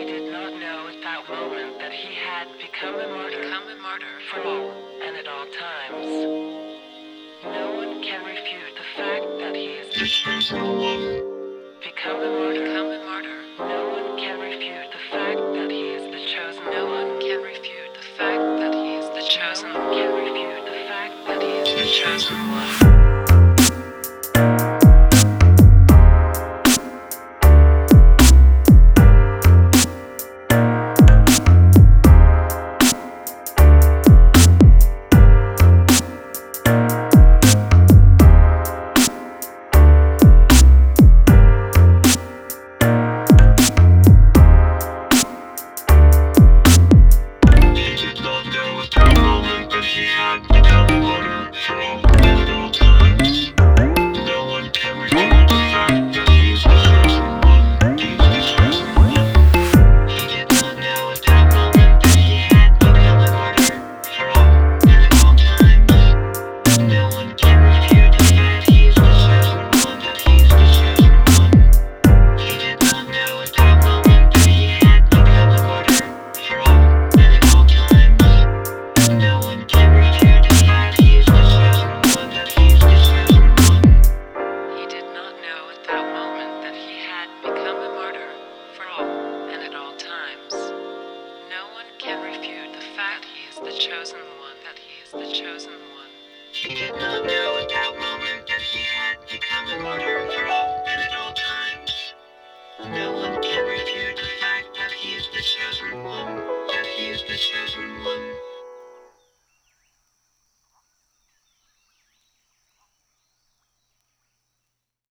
he did not know at that moment that he had become a martyr for all and at all times. No one can refute the fact that he has become a martyr